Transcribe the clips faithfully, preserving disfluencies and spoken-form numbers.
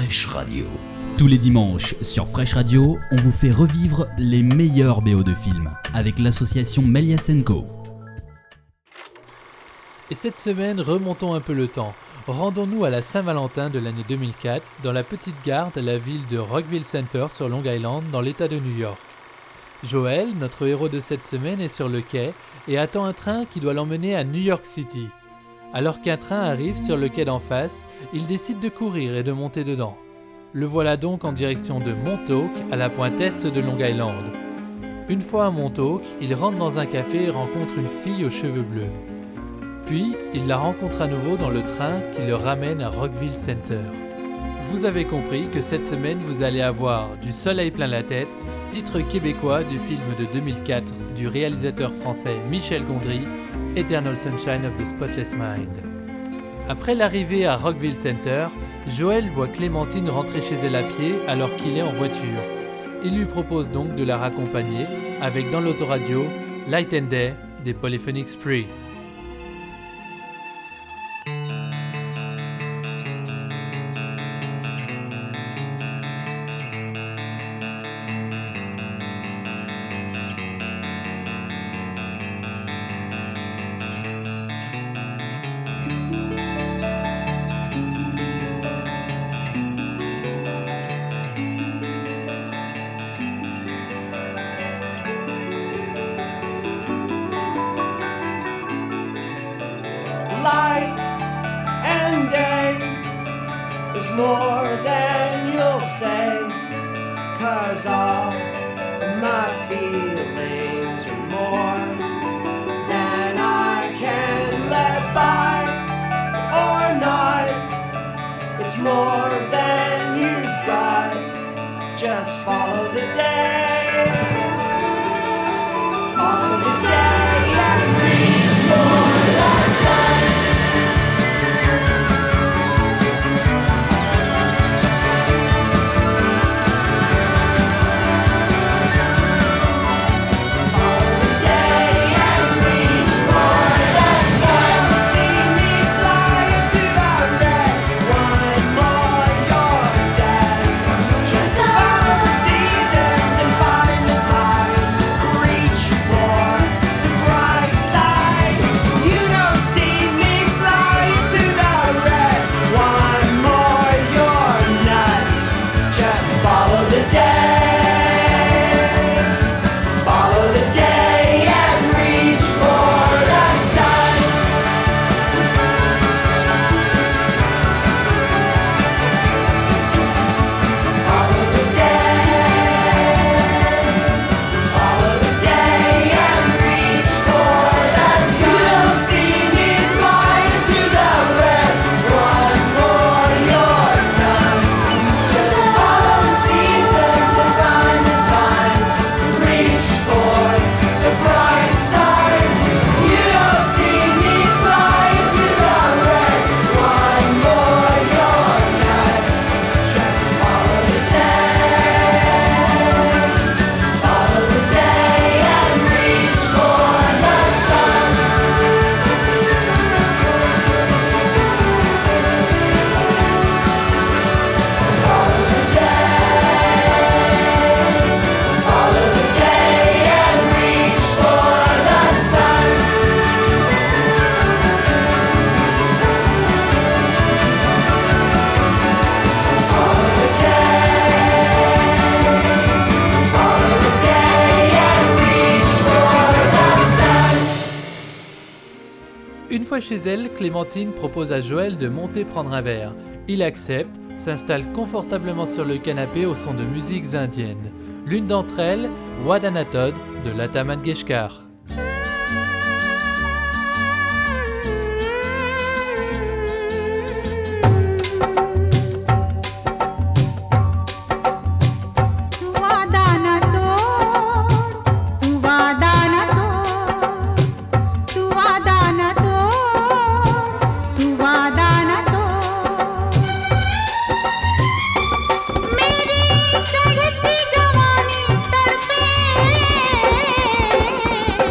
Fresh Radio. Tous les dimanches sur Fresh Radio, on vous fait revivre les meilleurs B O de films avec l'association Méliès and Co. Et cette semaine, remontons un peu le temps. Rendons-nous à la Saint-Valentin de l'année deux mille quatre, dans la petite gare de la ville de Rockville Center sur Long Island, dans l'État de New York. Joël, notre héros de cette semaine, est sur le quai et attend un train qui doit l'emmener à New York City. Alors qu'un train arrive sur le quai d'en face, il décide de courir et de monter dedans. Le voilà donc en direction de Montauk, à la pointe est de Long Island. Une fois à Montauk, il rentre dans un café et rencontre une fille aux cheveux bleus. Puis, il la rencontre à nouveau dans le train qui le ramène à Rockville Center. Vous avez compris que cette semaine, vous allez avoir Du soleil plein la tête, titre québécois du film de deux mille quatre du réalisateur français Michel Gondry, Eternal Sunshine of the Spotless Mind. Après l'arrivée à Rockville Center, Joël voit Clémentine rentrer chez elle à pied alors qu'il est en voiture. Il lui propose donc de la raccompagner avec dans l'autoradio Light and Day des Polyphonic Spree. Light and day is more than you'll say, 'cause all my feelings are more than I can let by or not. It's more than you've got, just follow the day, follow the day and reach for the sun. Une fois chez elle, Clémentine propose à Joël de monter prendre un verre. Il accepte, s'installe confortablement sur le canapé au son de musiques indiennes. L'une d'entre elles, Wadana Todd de Lata Mangeshkar. मेरी चढ़ती जवानी तड़पे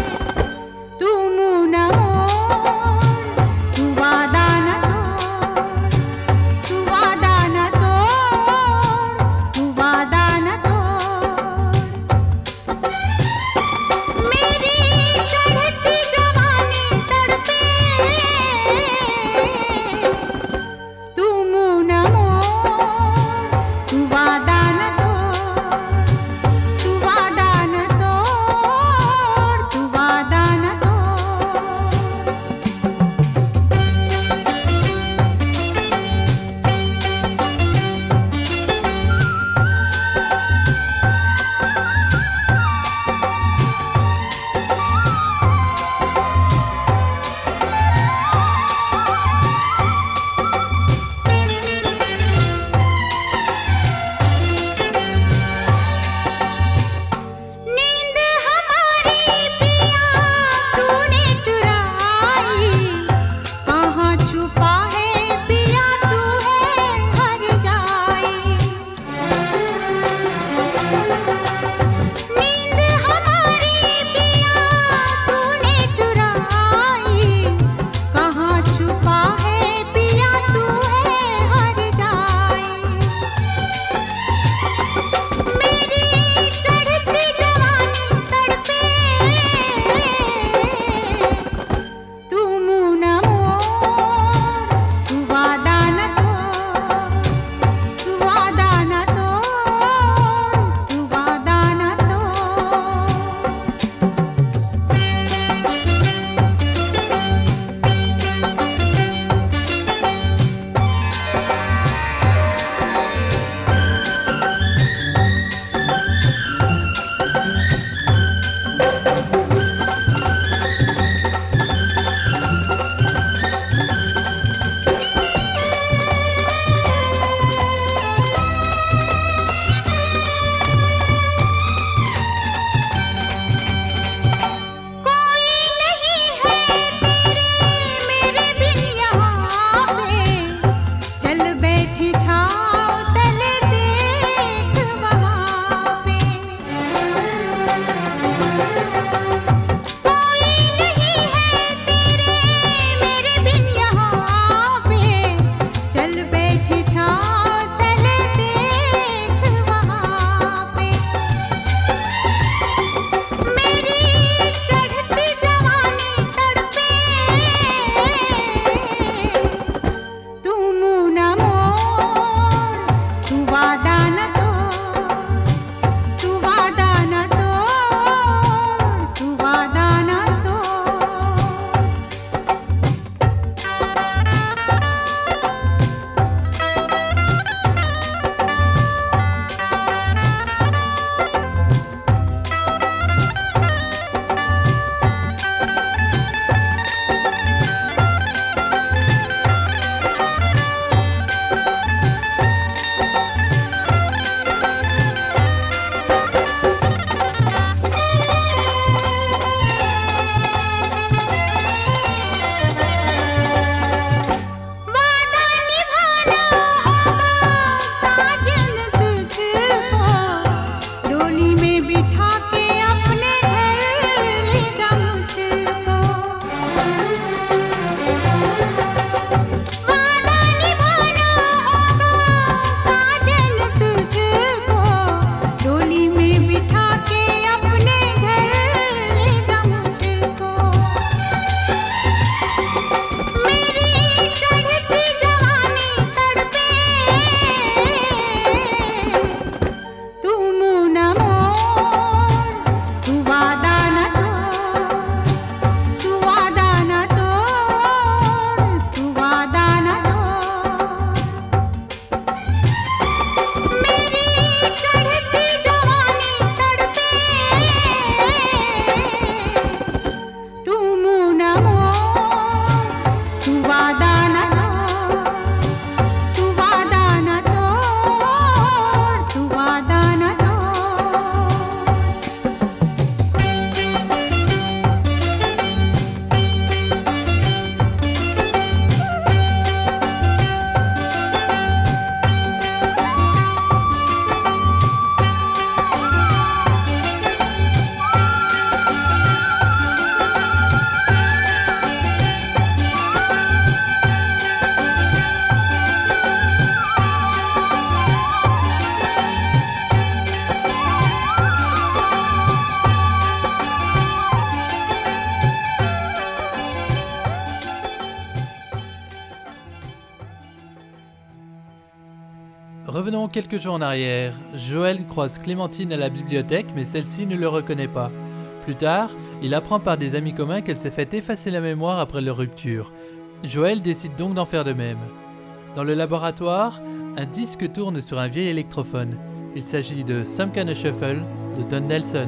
Revenons quelques jours en arrière. Joël croise Clémentine à la bibliothèque, mais celle-ci ne le reconnaît pas. Plus tard, il apprend par des amis communs qu'elle s'est fait effacer la mémoire après leur rupture. Joël décide donc d'en faire de même. Dans le laboratoire, un disque tourne sur un vieil électrophone. Il s'agit de Some Kind of Shuffle de Don Nelson.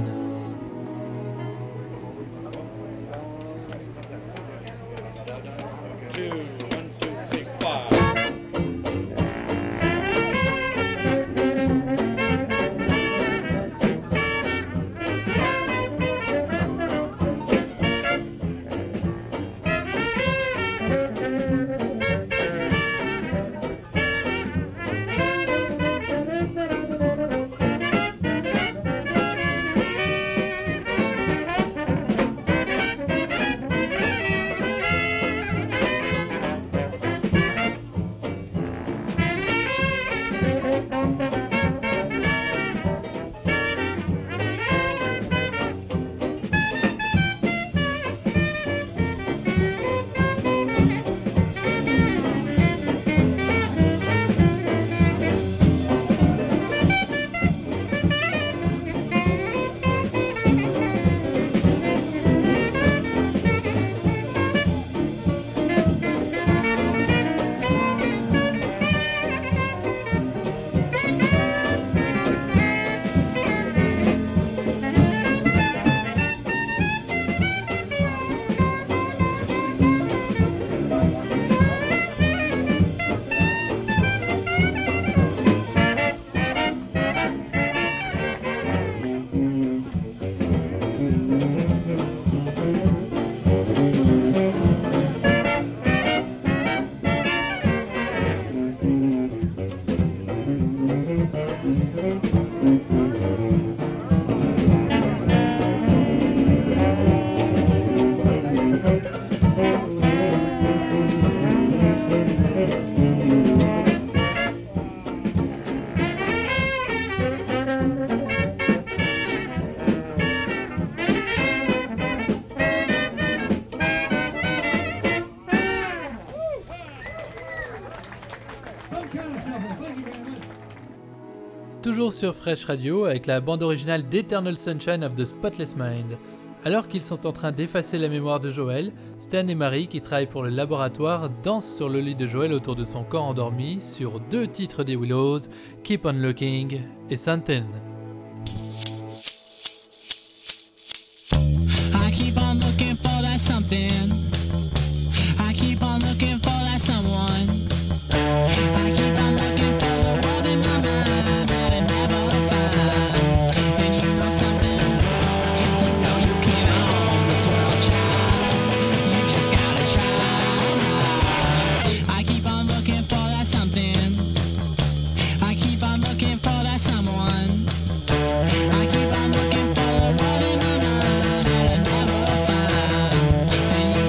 Toujours sur Fresh Radio avec la bande originale d'Eternal Sunshine of the Spotless Mind. Alors qu'ils sont en train d'effacer la mémoire de Joël, Stan et Marie, qui travaillent pour le laboratoire, dansent sur le lit de Joël autour de son corps endormi sur deux titres des Willows, Keep on Looking et Something. I keep on looking for that something. I keep on looking for that someone. I keep on looking for the world in my mind that I never find. And you know something? You know you can't own this world, child. You just gotta try. I keep on looking for that something. I keep on looking for that someone. I keep on looking for the world in my mind that I never find. And you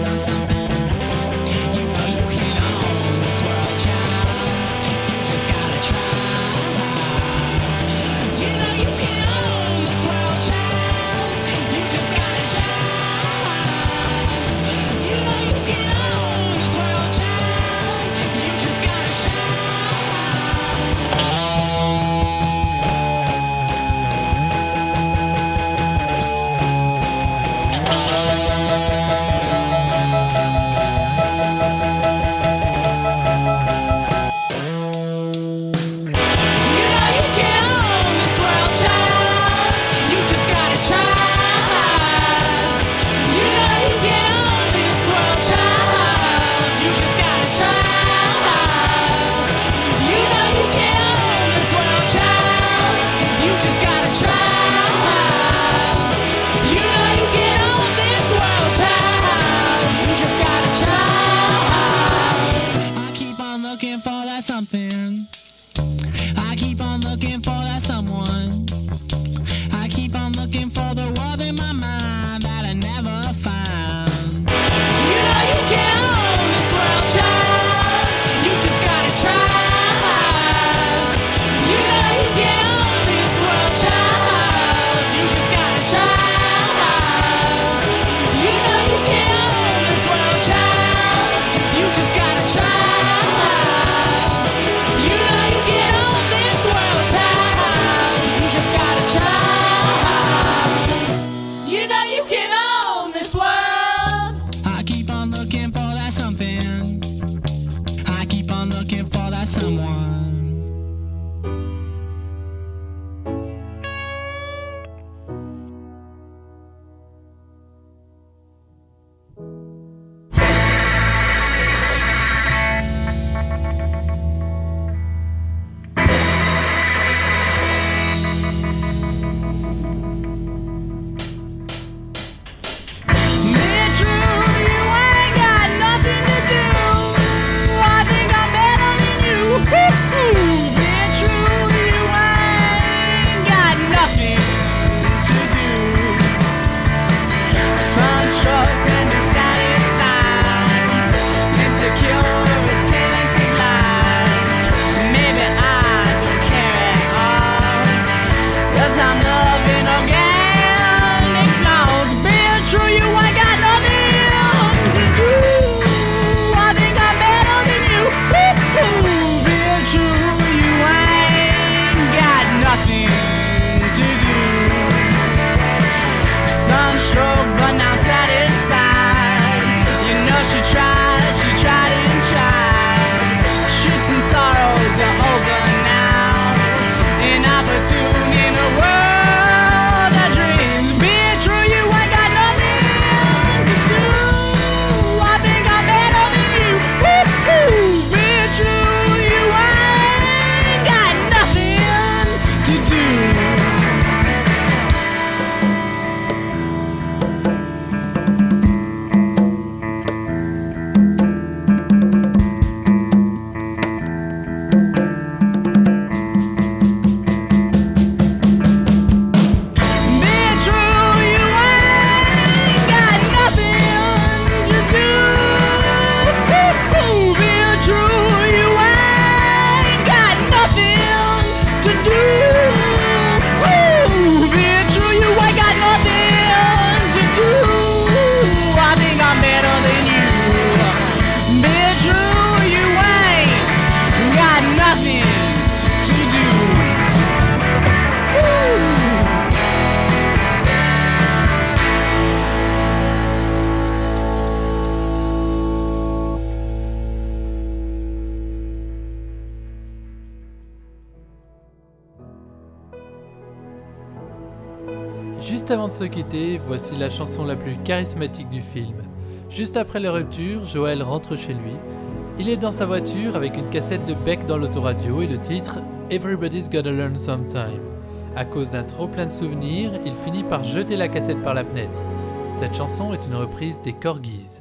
Juste avant de se quitter, voici la chanson la plus charismatique du film. Juste après la rupture, Joel rentre chez lui. Il est dans sa voiture avec une cassette de Beck dans l'autoradio et le titre « Everybody's Gotta Learn Sometime ». À cause d'un trop plein de souvenirs, il finit par jeter la cassette par la fenêtre. Cette chanson est une reprise des Corgis.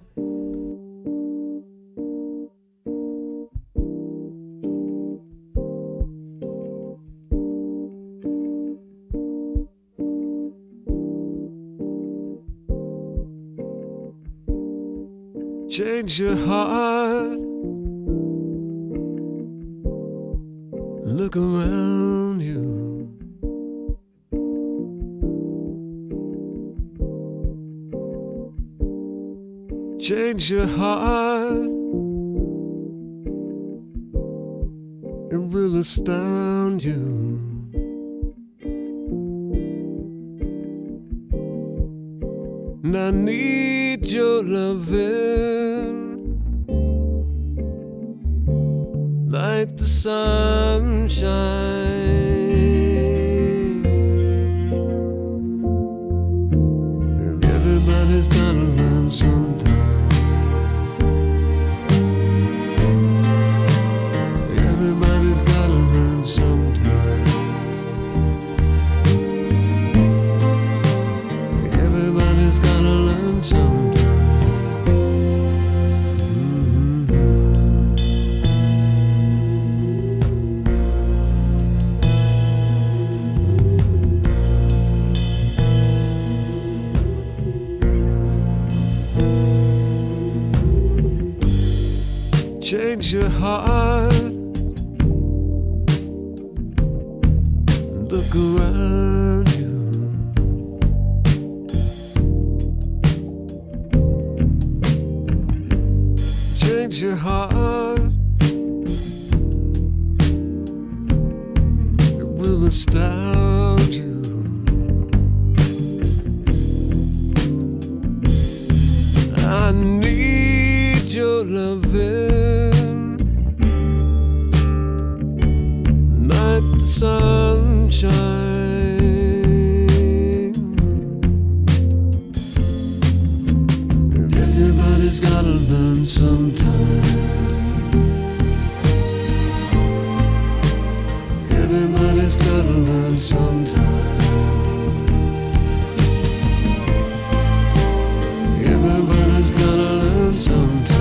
Change your heart. Look around you. Change your heart. It will astound you. And I need your loving like the sunshine. And everybody's gotta learn sometime. Everybody's gotta learn sometime. Everybody's gotta learn sometime. Change your heart. Look around you. Change your heart. It will astound you. I need your loving like the sunshine. Everybody's gotta learn sometime. Everybody's gotta learn sometime. Everybody's gotta learn sometime.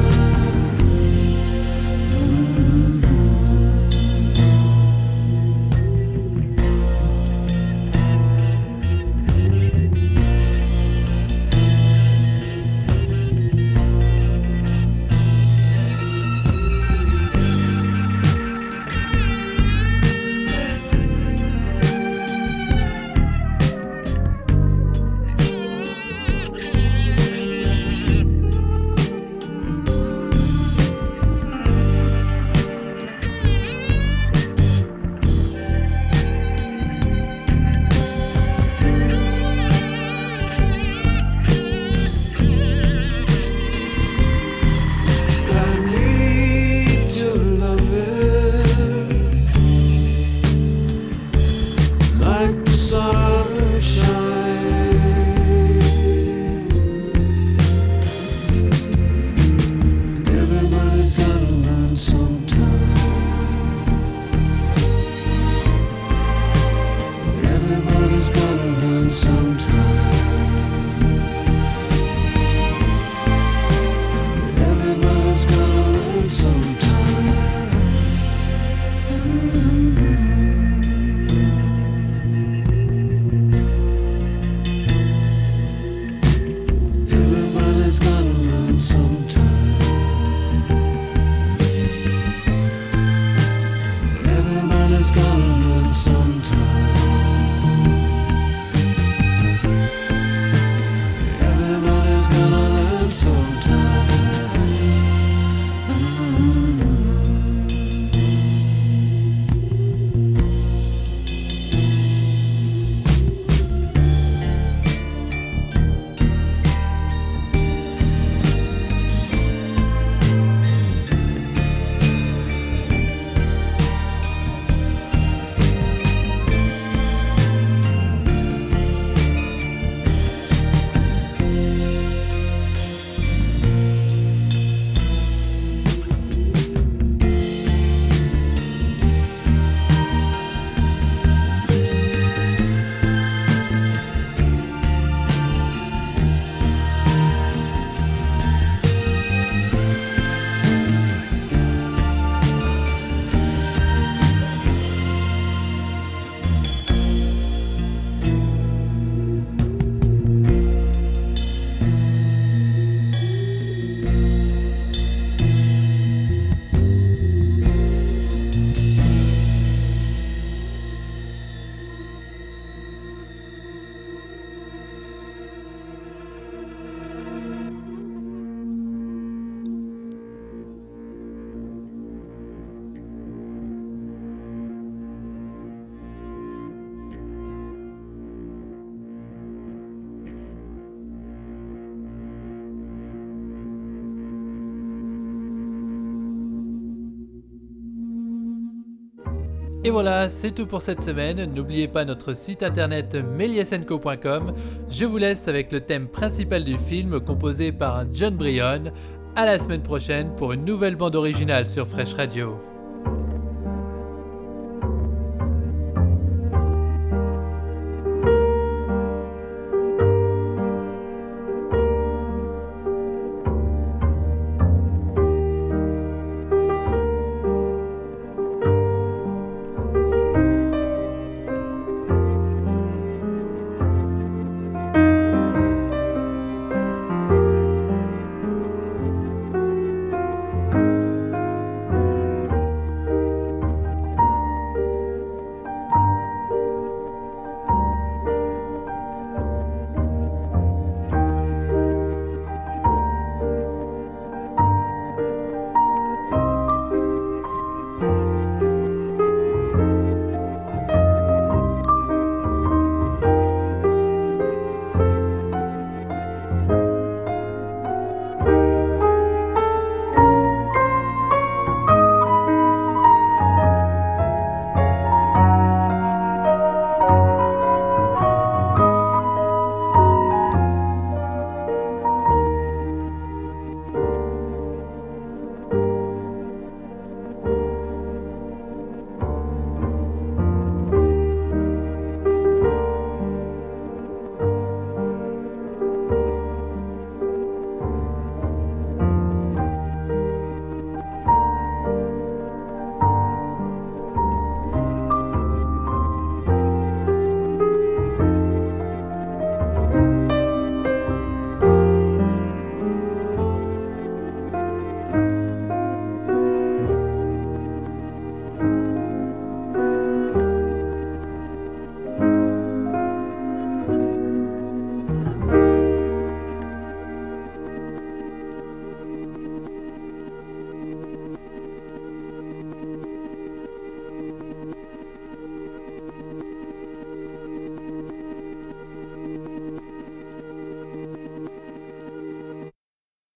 Et voilà, c'est tout pour cette semaine. N'oubliez pas notre site internet meliasenco point com. Je vous laisse avec le thème principal du film composé par John Bryan. À la semaine prochaine pour une nouvelle bande originale sur Fresh Radio.